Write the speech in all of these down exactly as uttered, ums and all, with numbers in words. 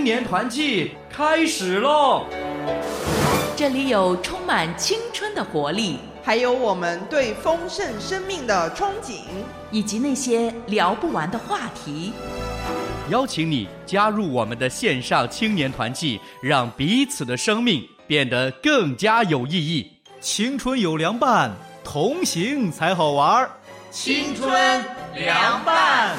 青年团契开始喽！ 这里有充满青春的活力， 还有我们对丰盛生命的憧憬， 以及那些聊不完的话题。 邀请你加入我们的线上青年团契，让彼此的生命变得更加有意义。 青春有凉拌，同行才好玩。 青春凉拌。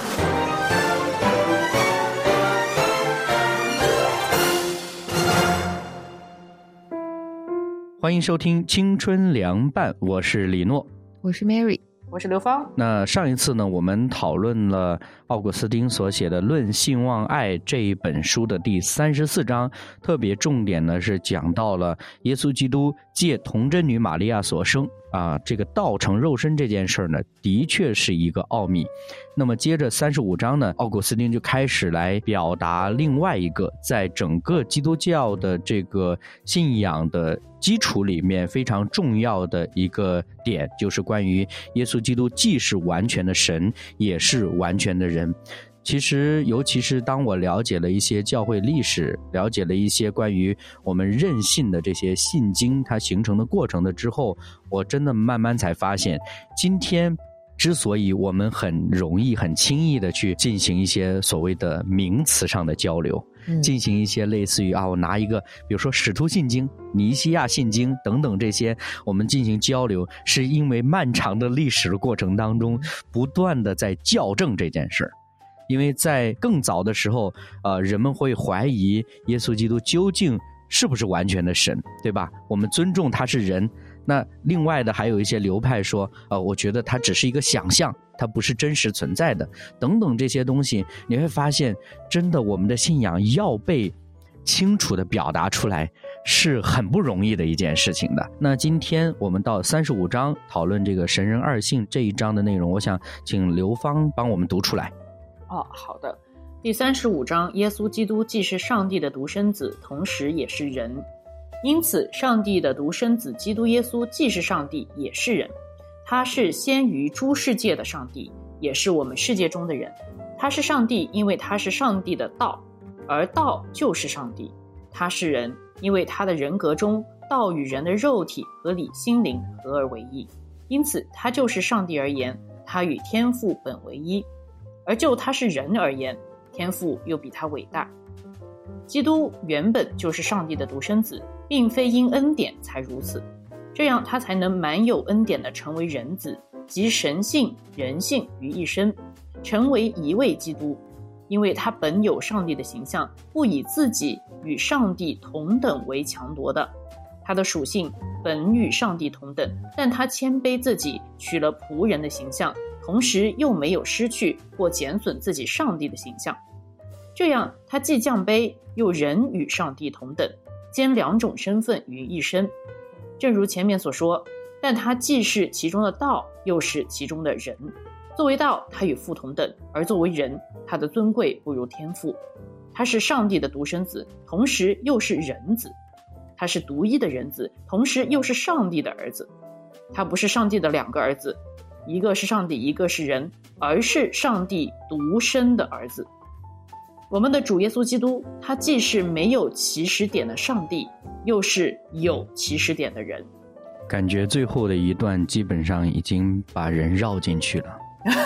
欢迎收听青春凉拌，我是李诺， 我是 Mary， 我是刘芳。 那上一次呢，我们讨论了奥古斯丁所写的《论信望爱》这一本书的第三十四章，特别重点呢是讲到了耶稣基督借童贞女玛利亚所生啊，这个道成肉身这件事呢，的确是一个奥秘。那么接着三十五章呢，奥古斯丁就开始来表达另外一个在整个基督教的这个信仰的基础里面非常重要的一个点，就是关于耶稣基督既是完全的神，也是完全的人。其实尤其是当我了解了一些教会历史，了解了一些关于我们认信的这些信经它形成的过程的之后，我真的慢慢才发现，今天之所以我们很容易很轻易的去进行一些所谓的名词上的交流，嗯、进行一些类似于啊，我拿一个比如说使徒信经、尼西亚信经等等这些，我们进行交流，是因为漫长的历史的过程当中不断的在校正这件事。因为在更早的时候，呃，人们会怀疑耶稣基督究竟是不是完全的神，对吧？我们尊重他是人。那另外的还有一些流派说，呃，我觉得他只是一个想象，他不是真实存在的，等等这些东西，你会发现，真的我们的信仰要被清楚的表达出来，是很不容易的一件事情的。那今天我们到三十五章讨论这个神人二性这一章的内容，我想请刘芳帮我们读出来。 哦，好的。第三十五章，耶稣基督既是上帝的独生子，同时也是人。因此，上帝的独生子基督耶稣既是上帝，也是人。他是先于诸世界的上帝，也是我们世界中的人。他是上帝，因为他是上帝的道，而道就是上帝。他是人，因为他的人格中，道与人的肉体和理心灵合而为一。因此，他就是上帝而言，他与天父本为一。而就他是人而言，天父又比他伟大。基督原本就是上帝的独生子，并非因恩典才如此，这样他才能满有恩典地成为人子，集神性人性于一身，成为一位基督。因为他本有上帝的形象，不以自己与上帝同等为强夺的，他的属性本与上帝同等，但他谦卑自己，取了仆人的形象，同时又没有失去或减损自己上帝的形象。这样他既降卑，又人与上帝同等，兼两种身份于一身。正如前面所说，但他既是其中的道，又是其中的人。作为道，他与父同等，而作为人，他的尊贵不如天父。他是上帝的独生子，同时又是人子。他是独一的人子，同时又是上帝的儿子。他不是上帝的两个儿子，一个是上帝，一个是人，而是上帝独生的儿子。我们的主耶稣基督，他既是没有起始点的上帝，又是有起始点的人。 感觉最后的一段基本上已经把人绕进去了。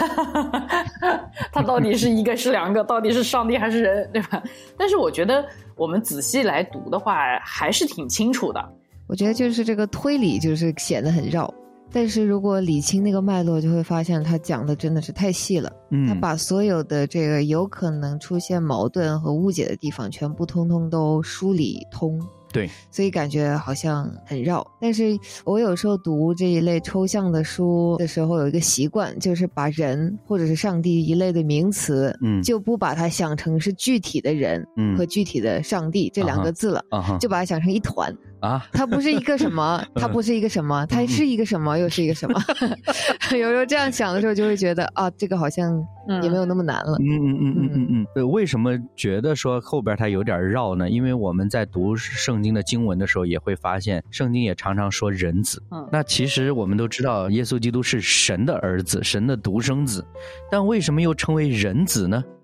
他到底是一个是两个，到底是上帝还是人，对吧？但是我觉得我们仔细来读的话，还是挺清楚的。 我觉得就是这个推理就是显得很绕，但是如果理清那个脉络，就会发现他讲的真的是太细了。嗯，他把所有的这个有可能出现矛盾和误解的地方全部通通都梳理通。 对， 所以感觉好像很绕。但是我有时候读这一类抽象的书的时候，有一个习惯，就是把人或者是上帝一类的名词，嗯，就不把它想成是具体的人和具体的上帝、嗯、这两个字了、uh-huh. 就把它想成一团啊，它不是一个什么，它不是一个什么，它是一个什么，又是一个什么。有时候这样想的时候，就会觉得啊，这个好像也没有那么难了。 嗯嗯嗯嗯嗯嗯。对，为什么觉得说后边它有点绕呢？因为我们在读圣经的经文的时候，也会发现，圣经也常常说人子。嗯，那其实我们都知道，耶稣基督是神的儿子，神的独生子，但为什么又称为人子呢？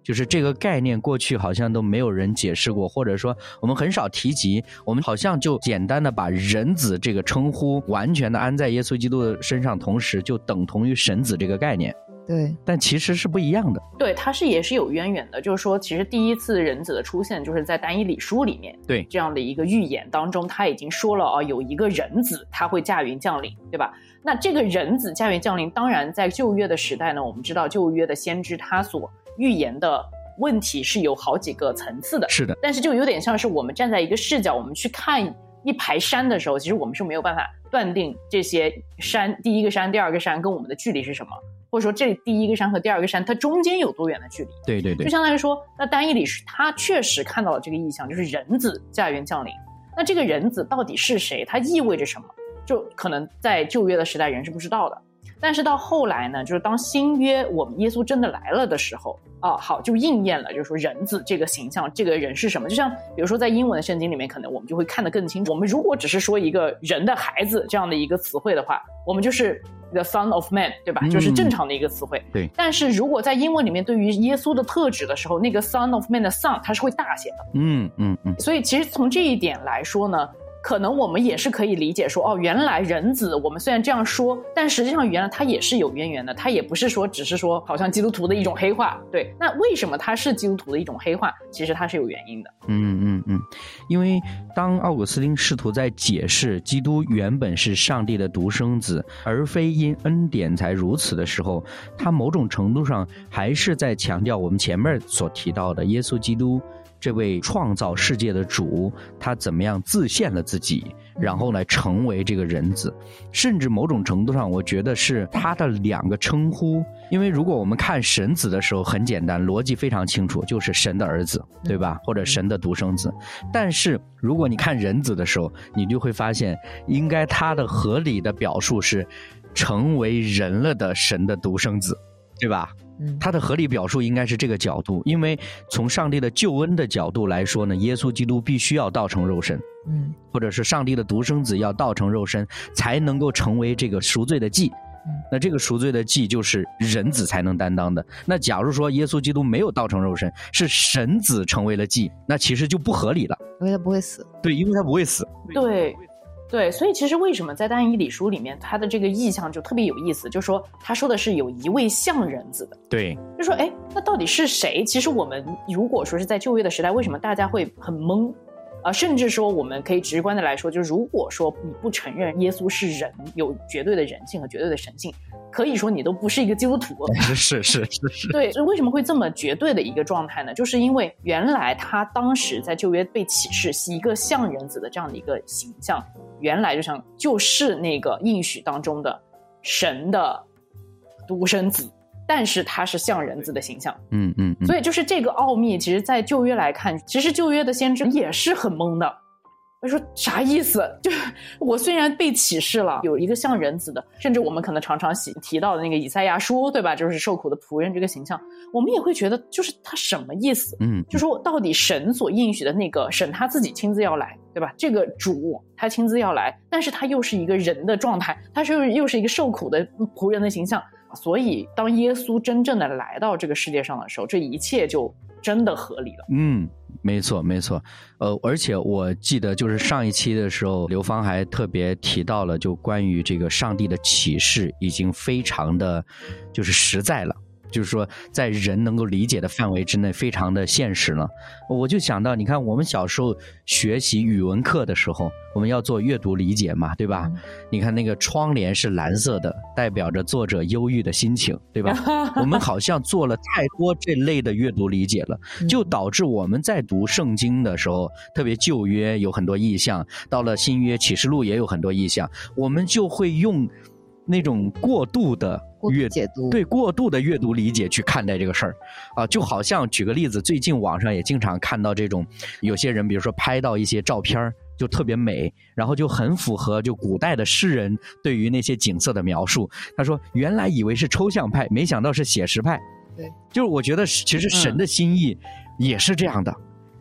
就是这个概念过去好像都没有人解释过，或者说我们很少提及，我们好像就简单的把人子这个称呼完全的安在耶稣基督的身上，同时就等同于神子这个概念。 对， 但其实是不一样的。 对，它是也是有渊源的，就是说其实第一次人子的出现就是在但以理书里面， 对这样的一个预言当中，他已经说了啊，有一个人子他会驾云降临，对吧？那这个人子驾云降临，当然在旧约的时代呢，我们知道旧约的先知他所预言的问题是有好几个层次的， 是的， 但是就有点像是我们站在一个视角，我们去看一排山的时候，其实我们是没有办法断定这些山第一个山第二个山跟我们的距离是什么，或者说这第一个山和第二个山它中间有多远的距离。 对对对， 就相当于说那但以理他确实看到了这个意象，就是人子驾云降临。那这个人子到底是谁，它意味着什么，就可能在旧约的时代人是不知道的。但是到后来呢，就是当新约我们耶稣真的来了的时候啊，好，就应验了，就是说人子这个形象，这个人是什么。就像比如说在英文的圣经里面，可能我们就会看得更清楚。我们如果只是说一个人的孩子这样的一个词汇的话，我们就是 the son of man， 对吧、嗯、就是正常的一个词汇。 对。 但是如果在英文里面对于耶稣的特指的时候，那个 son of man 的 son 它是会大写的。 嗯嗯嗯。 所以其实从这一点来说呢，可能我们也是可以理解说，哦，原来人子我们虽然这样说，但实际上原来它也是有渊源的，它也不是说只是说好像基督徒的一种黑化。对，那为什么它是基督徒的一种黑化？其实它是有原因的。 嗯嗯嗯，因为当奥古斯丁试图在解释基督原本是上帝的独生子，而非因恩典才如此的时候，他某种程度上还是在强调我们前面所提到的耶稣基督这位创造世界的主，他怎么样自献了自己，然后来成为这个人子。甚至某种程度上我觉得是他的两个称呼，因为如果我们看神子的时候很简单，逻辑非常清楚，就是神的儿子，对吧？或者神的独生子。但是如果你看人子的时候，你就会发现应该他的合理的表述是成为人了的神的独生子，对吧？他的合理表述应该是这个角度，因为从上帝的救恩的角度来说呢，耶稣基督必须要道成肉身，嗯，或者是上帝的独生子要道成肉身，才能够成为这个赎罪的祭。那这个赎罪的祭就是人子才能担当的。那假如说耶稣基督没有道成肉身，是神子成为了祭，那其实就不合理了， 因为他不会死。对， 因为他不会死。 对。对，所以其实为什么在但以理书里面他的这个意象就特别有意思，就是说他说的是有一位像人子的。 对， 就说哎，那到底是谁？其实我们如果说是在旧约的时代，为什么大家会很懵啊、呃？甚至说我们可以直观的来说，就是如果说你不承认耶稣是人，有绝对的人性和绝对的神性，可以说你都不是一个基督徒。 是是是是。 对，所以为什么会这么绝对的一个状态呢？就是因为原来他当时在旧约被启示是一个像人子的这样的一个形象，原来就像就是那个应许当中的神的独生子，但是他是像人子的形象。 嗯嗯嗯。 所以就是这个奥秘，其实在旧约来看，其实旧约的先知也是很懵的。他说啥意思？就是我虽然被启示了有一个像人子的，甚至我们可能常常提到的那个以赛亚书，对吧？就是受苦的仆人这个形象，我们也会觉得就是他什么意思？嗯，就说到底神所应许的那个神他自己亲自要来，对吧？这个主他亲自要来，但是他又是一个人的状态，他是又是一个受苦的仆人的形象。所以当耶稣真正的来到这个世界上的时候，这一切就真的合理了。 嗯，没错没错。呃，而且我记得就是上一期的时候，刘芳还特别提到了，就关于这个上帝的启示已经非常的就是实在了，就是说在人能够理解的范围之内非常的现实了。我就想到你看我们小时候学习语文课的时候，我们要做阅读理解嘛，对吧？你看那个窗帘是蓝色的，代表着作者忧郁的心情，对吧？我们好像做了太多这类的阅读理解了，就导致我们在读圣经的时候，特别旧约有很多意象，到了新约启示录也有很多意象，我们就会用那种过度的阅解读， 对过度的阅读理解去看待这个事儿啊，就好像举个例子，最近网上也经常看到这种有些人，比如说拍到一些照片就特别美，然后就很符合就古代的诗人对于那些景色的描述。他说原来以为是抽象派，没想到是写实派。 对， 就是我觉得其实神的心意也是这样的。嗯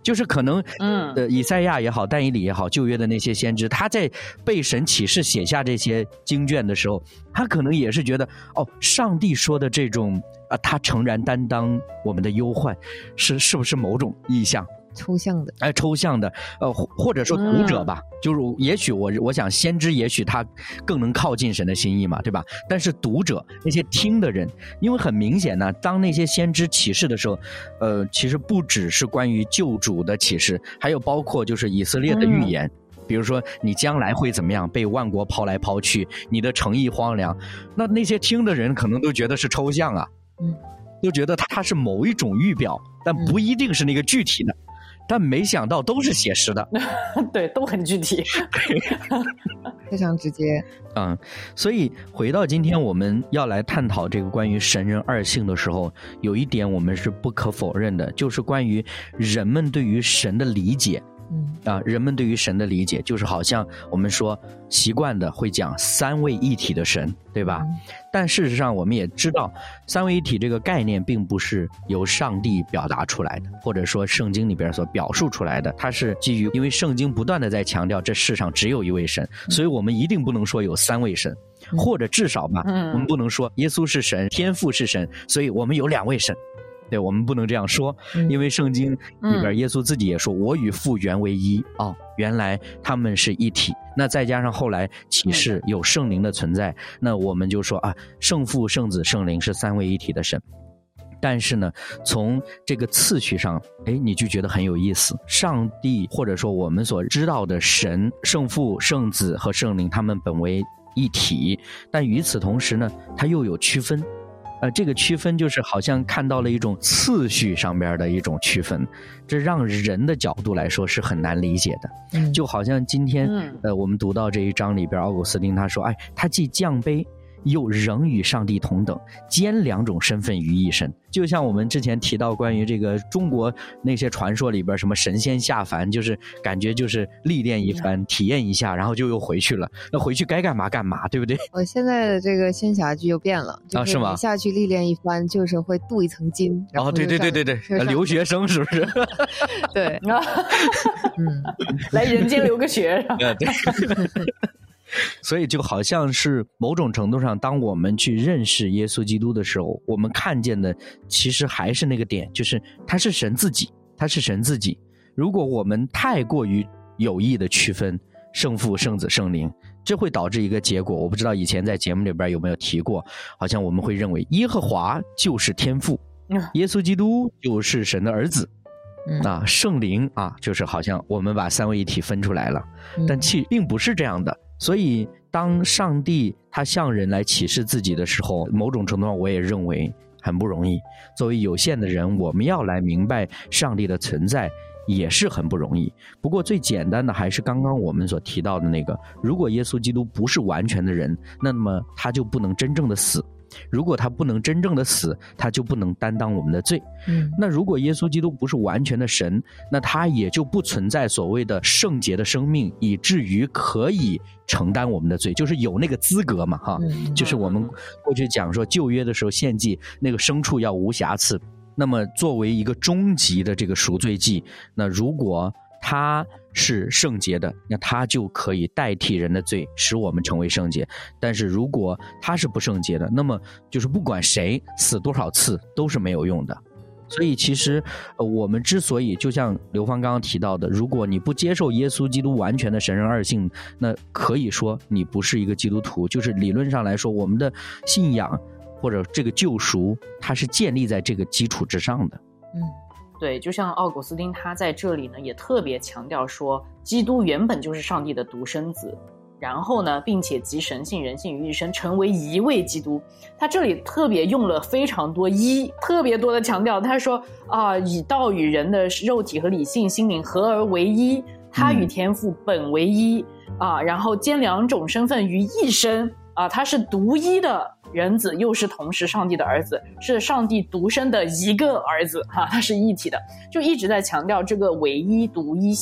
就是可能，嗯，呃，以赛亚也好，但以理也好，旧约的那些先知，他在被神启示写下这些经卷的时候，他可能也是觉得，哦，上帝说的这种啊，他诚然担当我们的忧患，是是不是某种意象？ 抽象的， 哎，抽象的，呃，或者说读者吧，嗯、就是也许我我想先知也许他更能靠近神的心意嘛，对吧？但是读者那些听的人，因为很明显呢，当那些先知启示的时候，呃，其实不只是关于救主的启示，还有包括就是以色列的预言。嗯，比如说你将来会怎么样，被万国抛来抛去，你的城邑荒凉，那那些听的人可能都觉得是抽象啊，嗯，都觉得它是某一种预表，但不一定是那个具体的。嗯，但没想到都是写实的。 对，都很具体。 非常直接。 嗯，所以回到今天我们要来探讨这个关于神人二性的时候，有一点我们是不可否认的，就是关于人们对于神的理解。嗯啊，人们对于神的理解就是好像我们说习惯的会讲三位一体的神，对吧？嗯，但事实上我们也知道三位一体这个概念并不是由上帝表达出来的，或者说圣经里边所表述出来的，它是基于因为圣经不断的在强调这世上只有一位神，嗯，所以我们一定不能说有三位神，嗯，或者至少吧，嗯，我们不能说耶稣是神，天父是神，所以我们有两位神。对，我们不能这样说，因为圣经里边耶稣自己也说，嗯，我与父原为一。哦，原来他们是一体。那再加上后来启示有圣灵的存在，那我们就说啊，圣父圣子圣灵是三位一体的神。但是呢，从这个次序上，哎，你就觉得很有意思。上帝或者说我们所知道的神，圣父圣子和圣灵，他们本为一体，但与此同时呢，它又有区分。呃，这个区分就是好像看到了一种次序上边的一种区分，这让人的角度来说是很难理解的。嗯，就好像今天，嗯，呃，我们读到这一章里边，奥古斯丁他说，哎，他既降卑，又仍与上帝同等，兼两种身份于一身。就像我们之前提到关于这个中国那些传说里边，什么神仙下凡，就是感觉就是历练一番，嗯，体验一下，然后就又回去了。那回去该干嘛干嘛，对不对？ 我现在的这个仙侠剧又变了， 啊，是吗？ 下去历练一番，就是会镀一层金。然后哦，对对对对对，留学生是不是？ 对， 嗯，来人间留个学。 对。所以就好像是某种程度上，当我们去认识耶稣基督的时候，我们看见的其实还是那个点，就是他是神自己，他是神自己。如果我们太过于有意的区分圣父圣子圣灵，这会导致一个结果，我不知道以前在节目里边有没有提过，好像我们会认为耶和华就是天父，耶稣基督就是神的儿子，啊，圣灵啊，就是好像我们把三位一体分出来了，但其实并不是这样的。所以当上帝他向人来启示自己的时候，某种程度上我也认为很不容易。作为有限的人，我们要来明白上帝的存在也是很不容易。不过最简单的还是刚刚我们所提到的那个，如果耶稣基督不是完全的人，那么他就不能真正的死。如果他不能真正的死，他就不能担当我们的罪。嗯，那如果耶稣基督不是完全的神，那他也就不存在所谓的圣洁的生命，以至于可以承担我们的罪，就是有那个资格嘛，哈、嗯，就是我们过去讲说旧约的时候献祭那个牲畜要无瑕疵，那么作为一个终极的这个赎罪祭，那如果他是圣洁的，那他就可以代替人的罪，使我们成为圣洁。但是如果他是不圣洁的，那么就是不管谁死多少次都是没有用的。所以其实、呃、我们之所以就像刘芳刚刚提到的，如果你不接受耶稣基督完全的神人二性，那可以说你不是一个基督徒。就是理论上来说，我们的信仰或者这个救赎它是建立在这个基础之上的。 嗯，对，就像奥古斯丁他在这里呢也特别强调说，基督原本就是上帝的独生子，然后呢并且集神性人性于一身，成为一位基督。他这里特别用了非常多一，特别多的强调，他说啊，以道与人的肉体和理性心灵合而为一，他与天父本为一、嗯、啊，然后兼两种身份于一身啊，他是独一的人子，又是同时上帝的儿子，是上帝独生的一个儿子哈、啊，他是一体的，就一直在强调这个唯一独一性。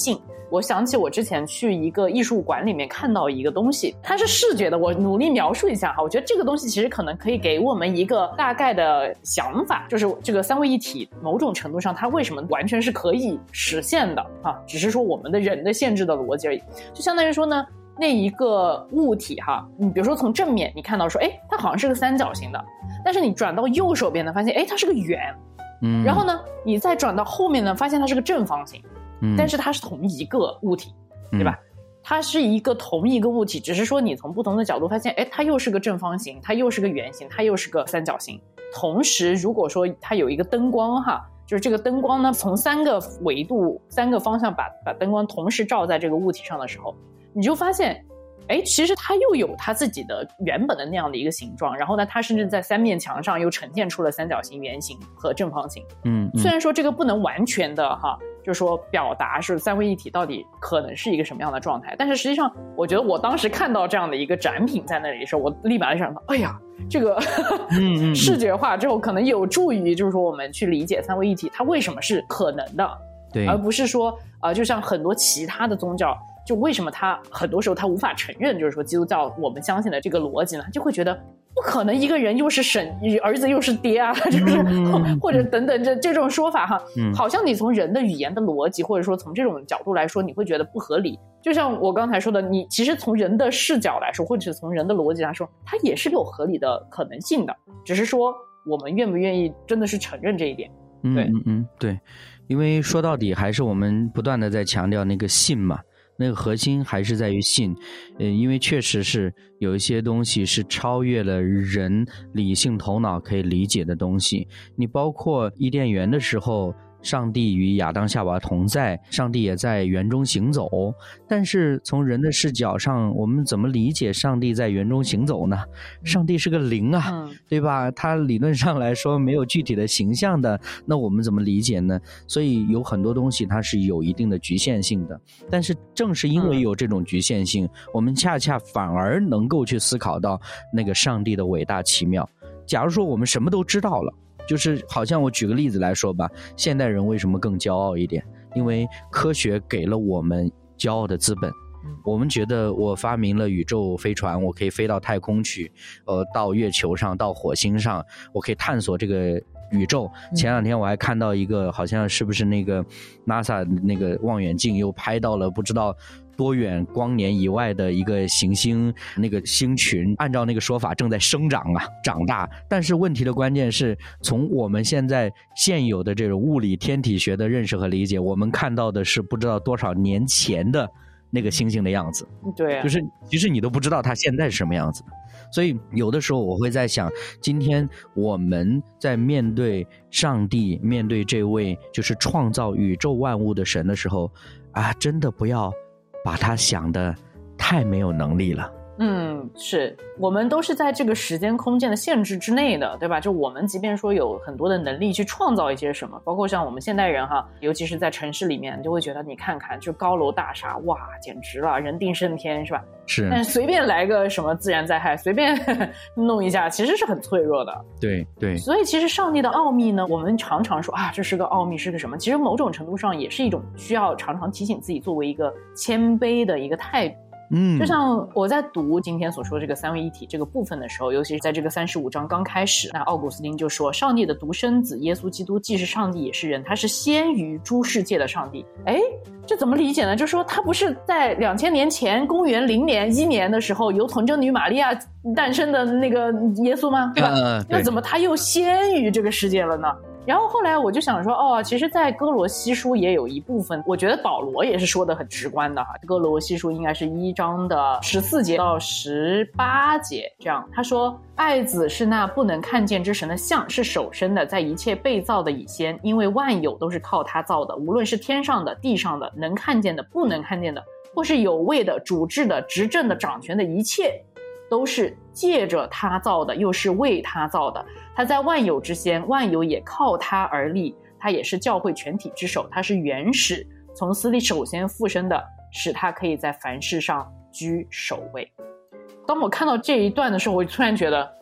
我想起我之前去一个艺术馆里面看到一个东西，它是视觉的，我努力描述一下哈。我觉得这个东西其实可能可以给我们一个大概的想法，就是这个三位一体某种程度上它为什么完全是可以实现的啊，只是说我们的人的限制的逻辑而已。就相当于说呢，那一个物体哈，你比如说从正面你看到说，哎，它好像是个三角形的，但是你转到右手边呢，发现哎，它是个圆。嗯，然后呢，你再转到后面呢，发现它是个正方形，嗯，但是它是同一个物体，对吧？嗯，它是一个同一个物体，只是说你从不同的角度发现，哎，它又是个正方形，它又是个圆形，它又是个三角形。同时，如果说它有一个灯光哈，就是这个灯光呢，从三个维度、三个方向把把灯光同时照在这个物体上的时候，你就发现。哎，其实它又有它自己的原本的那样的一个形状，然后呢，它甚至在三面墙上又呈现出了三角形、圆形和正方形。嗯，嗯虽然说这个不能完全的哈，就是说表达是三位一体到底可能是一个什么样的状态，但是实际上，我觉得我当时看到这样的一个展品在那里的时候，我立马就想到，哎呀，这个嗯嗯视觉化之后，可能有助于就是说我们去理解三位一体它为什么是可能的，对，而不是说啊、呃，就像很多其他的宗教。就为什么他很多时候他无法承认就是说基督教我们相信的这个逻辑呢，就会觉得不可能一个人又是神儿子又是爹啊，就是或者等等这这种说法哈，好像你从人的语言的逻辑或者说从这种角度来说你会觉得不合理。就像我刚才说的，你其实从人的视角来说或者是从人的逻辑来说，它也是有合理的可能性的，只是说我们愿不愿意真的是承认这一点。对， 嗯嗯对，因为说到底还是我们不断的在强调那个信嘛，那个核心还是在于信，呃，因为确实是有一些东西是超越了人理性头脑可以理解的东西。你包括伊甸园的时候，上帝与亚当夏娃同在，上帝也在园中行走，但是从人的视角上，我们怎么理解上帝在园中行走呢？上帝是个灵啊，嗯、对吧？他理论上来说没有具体的形象的，那我们怎么理解呢？所以有很多东西它是有一定的局限性的，但是正是因为有这种局限性，嗯、我们恰恰反而能够去思考到那个上帝的伟大奇妙。假如说我们什么都知道了，就是好像我举个例子来说吧，现代人为什么更骄傲一点？因为科学给了我们骄傲的资本。我们觉得我发明了宇宙飞船，我可以飞到太空去，呃，到月球上，到火星上，我可以探索这个宇宙。前两天我还看到一个，好像是不是那个 NASA 那个望远镜又拍到了不知道多远光年以外的一个行星，那个星群按照那个说法正在生长啊，长大。但是问题的关键是，从我们现在现有的这种物理天体学的认识和理解，我们看到的是不知道多少年前的那个星星的样子。 对、啊， 就是其实你都不知道它现在是什么样子的。所以有的时候我会在想，今天我们在面对上帝，面对这位就是创造宇宙万物的神的时候啊，真的不要把他想的太没有能力了。 嗯，是我们都是在这个时间空间的限制之内的，对吧？就我们即便说有很多的能力去创造一些什么，包括像我们现代人哈，尤其是在城市里面，就会觉得你看看就高楼大厦，哇，简直了，人定胜天，是吧？ 是。 但随便来个什么自然灾害，随便弄一下，其实是很脆弱的。 对对。 所以其实上帝的奥秘呢，我们常常说啊，这是个奥秘，是个什么？其实某种程度上也是一种需要常常提醒自己作为一个谦卑的一个态度。嗯，就像我在读今天所说的这个三位一体这个部分的时候，尤其是在这个三十五章刚开始，那奥古斯丁就说，上帝的独生子耶稣基督既是上帝也是人，他是先于诸世界的上帝。哎，这怎么理解呢？就是说他不是在两千年前公元零年一年的时候由童贞女玛利亚诞生的那个耶稣吗？对吧？呃、对，那怎么他又先于这个世界了呢？然后后来我就想说，哦，其实在哥罗西书也有一部分，我觉得保罗也是说的很直观的哈。哥罗西书应该是一章的十四节到十八节这样，他说，爱子是那不能看见之神的像，是首生的，在一切被造的以先，因为万有都是靠他造的，无论是天上的地上的，能看见的不能看见的，或是有位的主治的执政的掌权的，一切都是借着他造的，又是为他造的。他在万有之先，万有也靠他而立，他也是教会全体之首，他是原始，从死里首先复生的，使他可以在凡事上居首位。当我看到这一段的时候，我突然觉得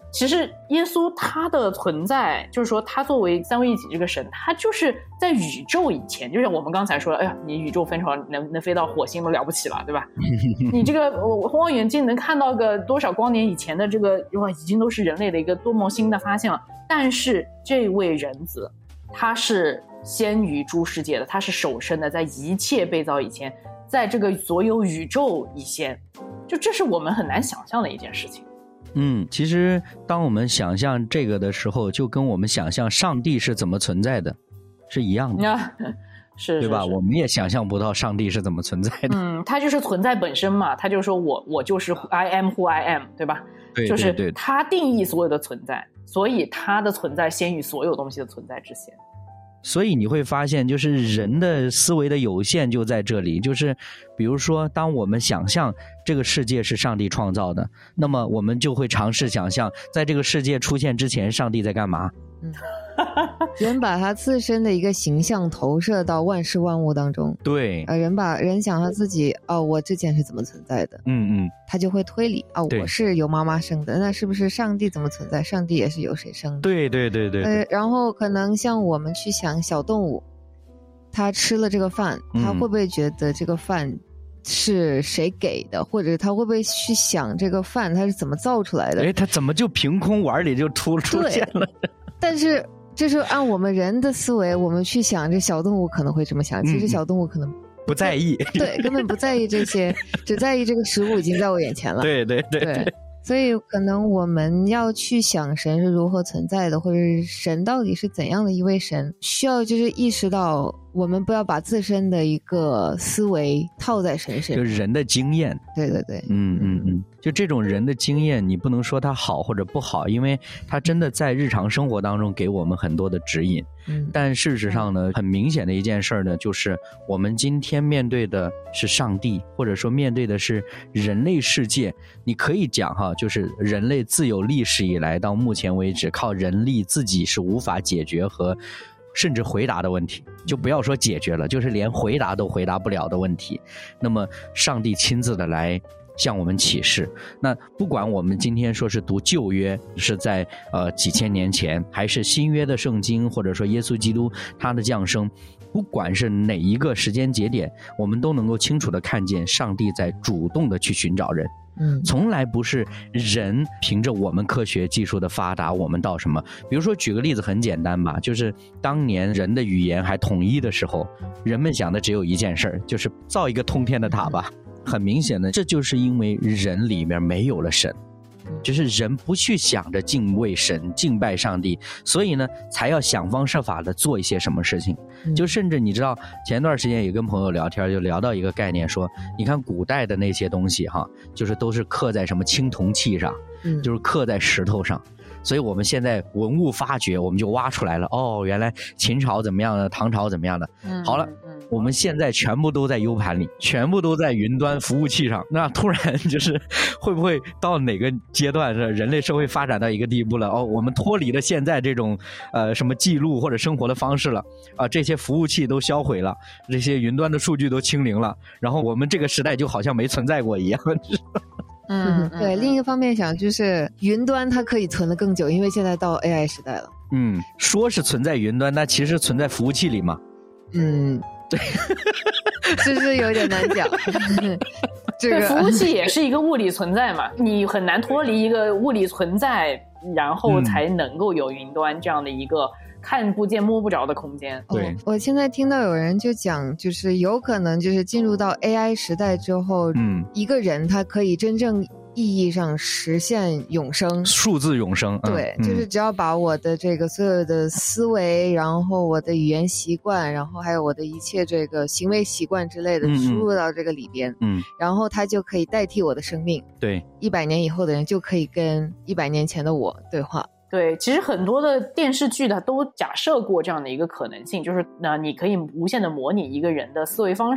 其实耶稣他的存在，就是说他作为三位一体这个神，他就是在宇宙以前，就像我们刚才说的，哎呀，你宇宙飞船能能飞到火星都了不起了，对吧？你这个望远镜能看到个多少光年以前的这个，哇，已经都是人类的一个多么新的发现了。但是这位人子，他是先于诸世界的，他是首生的，在一切被造以前，在这个所有宇宙以先，就这是我们很难想象的一件事情。 嗯，其实当我们想象这个的时候，就跟我们想象上帝是怎么存在的是一样的， 啊、是， 对吧？ 是是我们也想象不到上帝是怎么存在的。 嗯，他就是存在本身嘛，他就说我我就是 I am who I am， 对吧？ 对， 就是对对， 他定义所有的存在，所以他的存在先于所有东西的存在之先。 所以你会发现，就是人的思维的有限就在这里，就是比如说当我们想象这个世界是上帝创造的，那么我们就会尝试想象在这个世界出现之前上帝在干嘛。 嗯，人把他自身的一个形象投射到万事万物当中， 对， 呃，人把人想他自己，哦，我之前是怎么存在的， 嗯嗯， 他就会推理，啊、哦，我是由妈妈生的，那是不是上帝怎么存在？上帝也是由谁生的？ 对对对对， 呃，然后可能像我们去想小动物，他吃了这个饭，他会不会觉得这个饭是谁给的，嗯、或者他会不会去想这个饭它是怎么造出来的？ 哎，他怎么就凭空碗里就出出现了？ 但是这是按我们人的思维，我们去想这小动物可能会这么想，其实小动物可能不在意， 对，根本不在意这些，只在意这个食物已经在我眼前了。 对对 对, 对，所以可能我们要去想神是如何存在的，或者是神到底是怎样的一位神，需要就是意识到我们不要把自身的一个思维套在神身上， 就是人的经验。 对对对， 嗯嗯嗯，就这种人的经验，你不能说它好或者不好，因为它真的在日常生活当中给我们很多的指引。 嗯， 但事实上呢，很明显的一件事呢，就是我们今天面对的是上帝，或者说面对的是人类世界。你可以讲哈，就是人类自有历史以来到目前为止，靠人力自己是无法解决和甚至回答的问题，就不要说解决了，就是连回答都回答不了的问题。那么上帝亲自的来向我们启示。那不管我们今天说是读旧约，是在呃几千年前，还是新约的圣经，或者说耶稣基督他的降生，不管是哪一个时间节点，我们都能够清楚的看见上帝在主动的去寻找人。 嗯， 从来不是人凭着我们科学技术的发达，我们到什么？比如说举个例子很简单吧，就是当年人的语言还统一的时候，人们想的只有一件事，就是造一个通天的塔吧。很明显的，这就是因为人里面没有了神，就是人不去想着敬畏神、敬拜上帝，所以呢，才要想方设法的做一些什么事情。就甚至你知道，前段时间也跟朋友聊天，就聊到一个概念，说你看古代的那些东西哈，就是都是刻在什么青铜器上，就是刻在石头上。所以我们现在文物发掘，我们就挖出来了，哦，原来秦朝怎么样的，唐朝怎么样的。 嗯， 好了，嗯、我们现在全部都在 U 盘里，全部都在云端服务器上。那突然就是会不会到哪个阶段，人类社会发展到一个地步了？哦，我们脱离了现在这种呃什么记录或者生活的方式了啊、呃，这些服务器都销毁了，这些云端的数据都清零了，然后我们这个时代就好像没存在过一样。 嗯，对。另一个方面想，就是云端它可以存得更久，因为现在到 A I 时代了。 嗯，说是存在云端，那其实存在服务器里嘛。 嗯，对，这是有点难讲。这个服务器也是一个物理存在嘛，你很难脱离一个物理存在，然后才能够有云端这样的一个看不见摸不着的空间。 对、 哦，我现在听到有人就讲，就是有可能就是进入到 A I 时代之后，嗯，一个人他可以真正意义上实现永生， 数字永生。 对、 嗯、 就是只要把我的这个所有的思维，然后我的语言习惯，然后还有我的一切这个行为习惯之类的输入到这个里边， 嗯， 然后它就可以代替我的生命。 对， 一百年以后的人就可以跟一百年前的我对话。 对，其实很多的电视剧它都假设过这样的一个可能性，就是那你可以无限的模拟一个人的思维方式，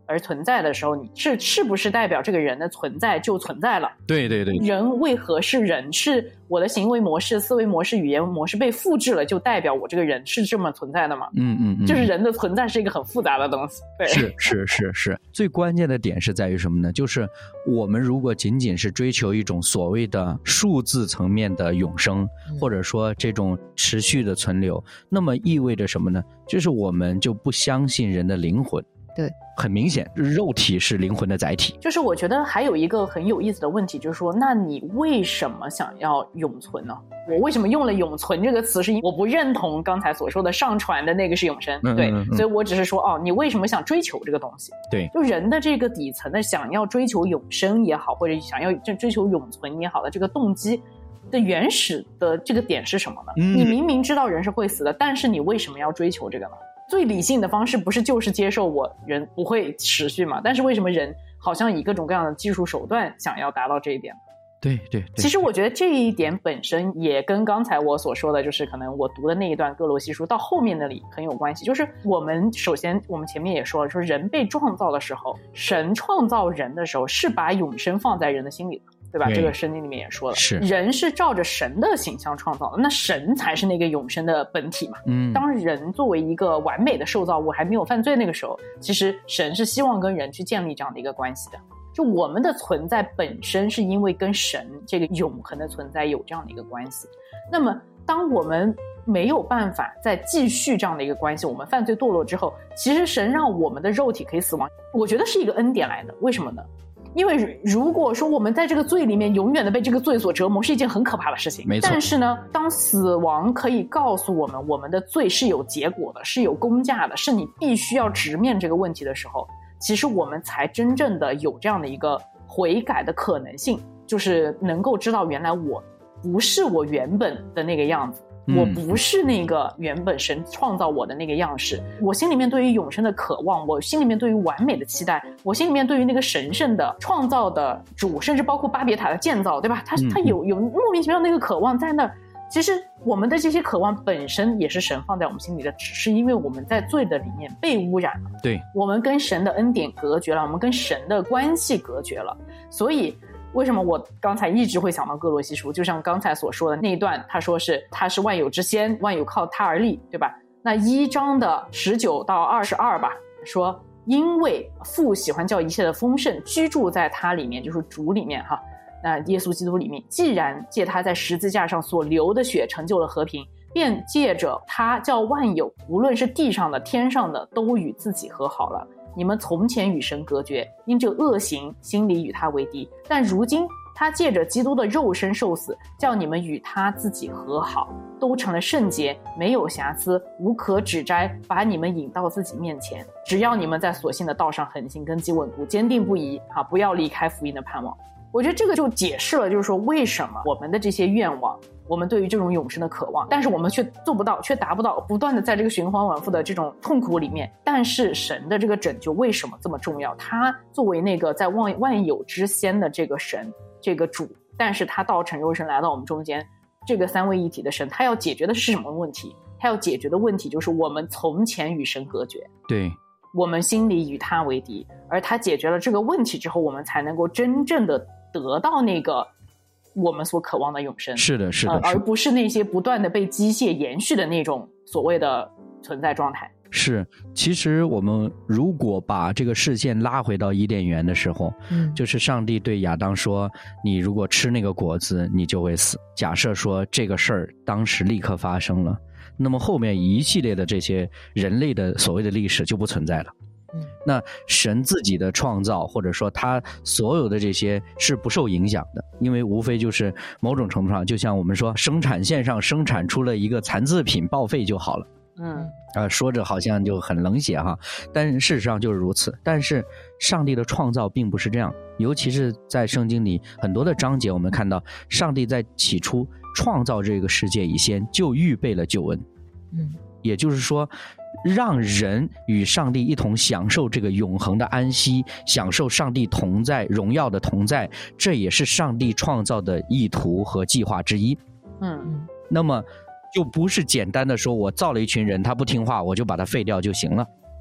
而存在的时候，你是是不是代表这个人的存在就存在了？ 对对对， 人为何是人？是我的行为模式、思维模式、语言模式被复制了，就代表我这个人是这么存在的吗？ 嗯嗯嗯， 就是人的存在是一个很复杂的东西。对， 是是是是，最关键的点是在于什么呢？就是我们如果仅仅是追求一种所谓的数字层面的永生，或者说这种持续的存留，那么意味着什么呢？就是我们就不相信人的灵魂。 对， 很明显肉体是灵魂的载体。 就是我觉得还有一个很有意思的问题，就是说那你为什么想要永存呢？我为什么用了永存这个词，是因为我不认同刚才所说的上传的那个是永生。 嗯、 对、 嗯嗯、 所以我只是说哦，你为什么想追求这个东西？ 对， 就人的这个底层的想要追求永生也好，或者想要追求永存也好的这个动机的原始的这个点是什么呢、嗯、你明明知道人是会死的，但是你为什么要追求这个呢？最理性的方式不是就是接受我人不会持续嘛？但是为什么人好像以各种各样的技术手段想要达到这一点？ 对对对， 其实我觉得这一点本身也跟刚才我所说的，就是可能我读的那一段哥罗西书到后面那里很有关系。就是我们首先我们前面也说了，说人被创造的时候，神创造人的时候是把永生放在人的心里的，对吧？对，这个圣经里面也说了， 是人是照着神的形象创造的，那神才是那个永生的本体嘛。嗯，当人作为一个完美的受造物还没有犯罪那个时候，其实神是希望跟人去建立这样的一个关系的。就我们的存在本身是因为跟神这个永恒的存在有这样的一个关系。那么当我们没有办法再继续这样的一个关系，我们犯罪堕落之后，其实神让我们的肉体可以死亡，我觉得是一个恩典来的。为什么呢？因为如果说我们在这个罪里面永远的被这个罪所折磨，是一件很可怕的事情。 没错。 但是呢，当死亡可以告诉我们我们的罪是有结果的，是有公价的，是你必须要直面这个问题的时候，其实我们才真正的有这样的一个悔改的可能性，就是能够知道原来我不是我原本的那个样子，我不是那个原本神创造我的那个样式。我心里面对于永生的渴望，我心里面对于完美的期待，我心里面对于那个神圣的创造的主，甚至包括巴别塔的建造，对吧？他他有有莫名其妙那个渴望在那儿。其实我们的这些渴望本身也是神放在我们心里的，只是因为我们在罪的里面被污染了， 对， 我们跟神的恩典隔绝了，我们跟神的关系隔绝了。所以为什么我刚才一直会想到哥罗西书，就像刚才所说的那一段，他说是他是万有之先，万有靠他而立，对吧？那一章的十九到二十二吧，说因为父喜欢叫一切的丰盛居住在他里面，就是主里面哈。那耶稣基督里面，既然借他在十字架上所流的血成就了和平，便借着他叫万有，无论是地上的天上的，都与自己和好了。你们从前与神隔绝，因这恶行心里与他为敌，但如今他借着基督的肉身受死，叫你们与他自己和好，都成了圣洁，没有瑕疵，无可指摘，把你们引到自己面前。只要你们在所信的道上恒心，根基稳固，坚定不移，啊，不要离开福音的盼望。我觉得这个就解释了，就是说为什么我们的这些愿望，我们对于这种永生的渴望，但是我们却做不到，却达不到，不断的在这个循环往复的这种痛苦里面。但是神的这个拯救为什么这么重要？他作为那个在万万有之先的这个神，这个主，但是他道成肉身来到我们中间，这个三位一体的神，他要解决的是什么问题？他要解决的问题就是我们从前与神隔绝， 对， 我们心里与他为敌，而他解决了这个问题之后，我们才能够真正的得到那个我们所渴望的永生。 是的是的、呃、 而不是那些不断的被机械延续的那种所谓的存在状态。 是，其实我们如果把这个视线拉回到伊甸园的时候、嗯、就是上帝对亚当说，你如果吃那个果子你就会死。假设说这个事儿当时立刻发生了，那么后面一系列的这些人类的所谓的历史就不存在了。那神自己的创造，或者说他所有的这些是不受影响的，因为无非就是某种程度上，就像我们说生产线上生产出了一个残次品报废就好了。 嗯， 呃，说着好像就很冷血哈，但事实上就是如此。但是上帝的创造并不是这样，尤其是在圣经里很多的章节，我们看到上帝在起初创造这个世界以前就预备了救恩。嗯，也就是说让人与上帝一同享受这个永恒的安息，享受上帝同在荣耀的同在，这也是上帝创造的意图和计划之一。 嗯， 那么就不是简单的说我造了一群人他不听话我就把他废掉就行了，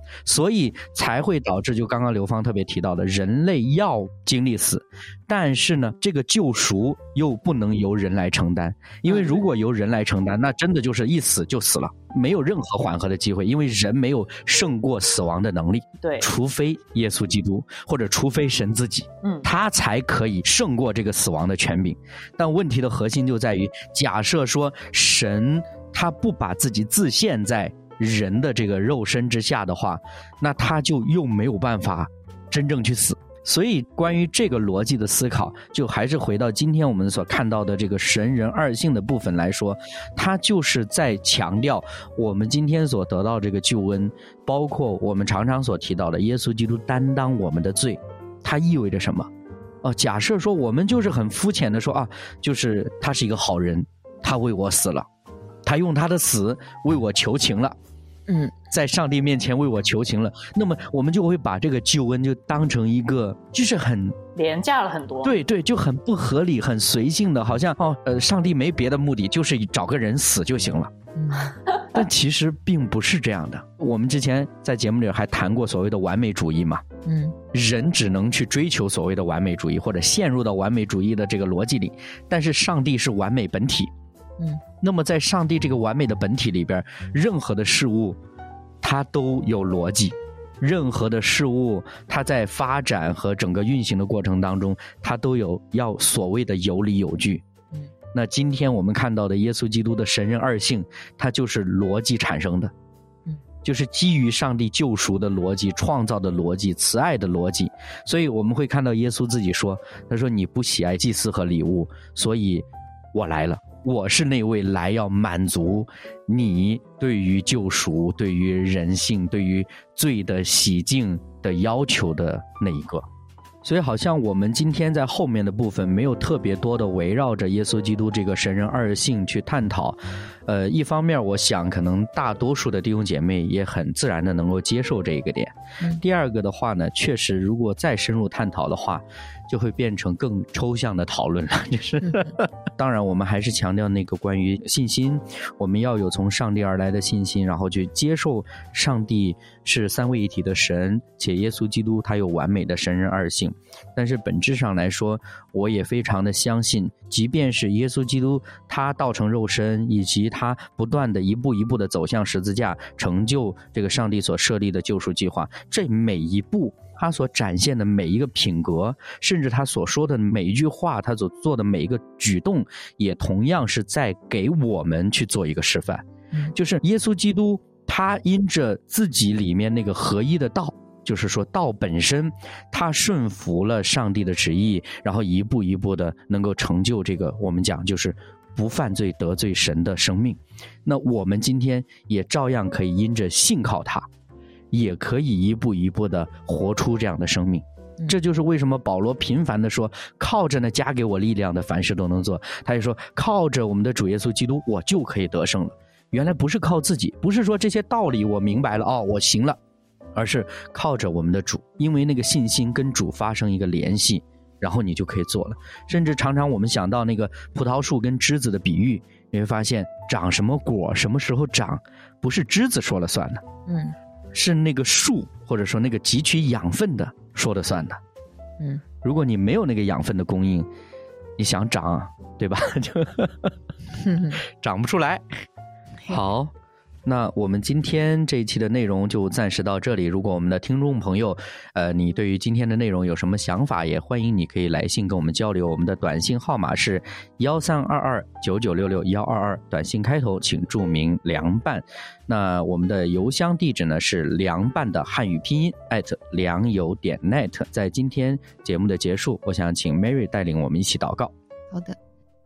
所以才会导致就刚刚刘芳特别提到的，人类要经历死，但是呢这个救赎又不能由人来承担，因为如果由人来承担，那真的就是一死就死了，没有任何缓和的机会，因为人没有胜过死亡的能力。 对， 除非耶稣基督，或者除非神自己，嗯，他才可以胜过这个死亡的权柄。但问题的核心就在于，假设说神他不把自己自陷在人的这个肉身之下的话，那他就又没有办法真正去死。所以关于这个逻辑的思考，就还是回到今天我们所看到的这个神人二性的部分来说，它就是在强调我们今天所得到这个救恩，包括我们常常所提到的耶稣基督担当我们的罪，它意味着什么？哦，假设说我们就是很肤浅的说啊，就是他是一个好人，他为我死了，他用他的死为我求情了，嗯，在上帝面前为我求情了，那么我们就会把这个救恩就当成一个就是很廉价了很多， 对对，就很不合理很随性的，好像哦呃，上帝没别的目的，就是找个人死就行了。嗯，但其实并不是这样的。我们之前在节目里还谈过所谓的完美主义嘛，嗯，人只能去追求所谓的完美主义，或者陷入到完美主义的这个逻辑里，但是上帝是完美本体。嗯，那么在上帝这个完美的本体里边，任何的事物它都有逻辑，任何的事物它在发展和整个运行的过程当中，它都有要所谓的有理有据。嗯，那今天我们看到的耶稣基督的神人二性，它就是逻辑产生的，嗯，就是基于上帝救赎的逻辑、创造的逻辑、慈爱的逻辑。所以我们会看到耶稣自己说，他说你不喜爱祭祀和礼物，所以我来了，我是那位来要满足你对于救赎、对于人性、对于罪的洗净的要求的那一个。所以好像我们今天在后面的部分没有特别多的围绕着耶稣基督这个神人二性去探讨。呃，一方面我想可能大多数的弟兄姐妹也很自然的能够接受这一个点。嗯、第二个的话呢，确实如果再深入探讨的话，就会变成更抽象的讨论了。就是当然我们还是强调那个关于信心，我们要有从上帝而来的信心，然后去接受上帝是三位一体的神，且耶稣基督他有完美的神人二性。但是本质上来说，我也非常的相信，即便是耶稣基督他道成肉身，以及他不断的一步一步的走向十字架，成就这个上帝所设立的救赎计划，这每一步他所展现的每一个品格，甚至他所说的每一句话，他所做的每一个举动，也同样是在给我们去做一个示范。就是耶稣基督他因着自己里面那个合一的道，就是说道本身他顺服了上帝的旨意，然后一步一步的能够成就这个我们讲就是不犯罪得罪神的生命。那我们今天也照样可以因着信靠他，也可以一步一步的活出这样的生命。这就是为什么保罗频繁的说，靠着那加给我力量的凡事都能做。他就说靠着我们的主耶稣基督我就可以得胜了。原来不是靠自己，不是说这些道理我明白了哦我行了，而是靠着我们的主，因为那个信心跟主发生一个联系，然后你就可以做了。甚至常常我们想到那个葡萄树跟枝子的比喻，你会发现长什么果什么时候长不是枝子说了算的，嗯，是那个树或者说那个汲取养分的说了算的。嗯，如果你没有那个养分的供应，你想长对吧就长不出来。好，那我们今天这一期的内容就暂时到这里。如果我们的听众朋友呃，你对于今天的内容有什么想法，也欢迎你可以来信跟我们交流。我们的短信号码是一三二二九九六六一二二，短信开头请注明凉拌。那我们的邮箱地址呢是凉拌的汉语拼音 at 良友点 net。 在今天节目的结束，我想请 Mary 带领我们一起祷告。 好的。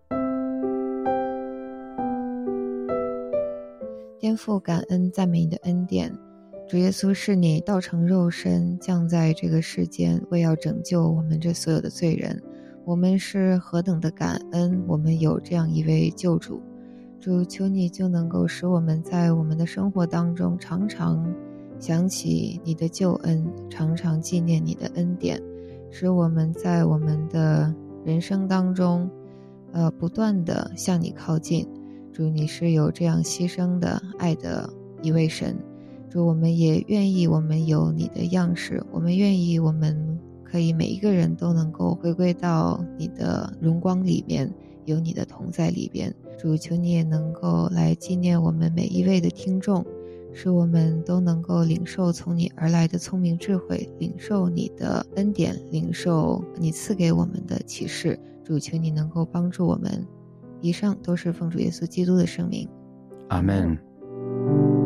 天父，感恩赞美你的恩典，主耶稣是你道成肉身降在这个世间，为要拯救我们这所有的罪人。我们是何等的感恩，我们有这样一位救主。主，求你就能够使我们在我们的生活当中常常想起你的救恩，常常纪念你的恩典，使我们在我们的人生当中呃，不断的向你靠近。主，你是有这样牺牲的爱的一位神。 主，我们也愿意我们有你的样式，我们愿意我们可以每一个人都能够回归到你的荣光里面，有你的同在里边。主，求你也能够来纪念我们每一位的听众，使我们都能够领受从你而来的聪明智慧，领受你的恩典，领受你赐给我们的启示。主，求你能够帮助我们。以上都是奉主耶稣基督的圣名， 阿们。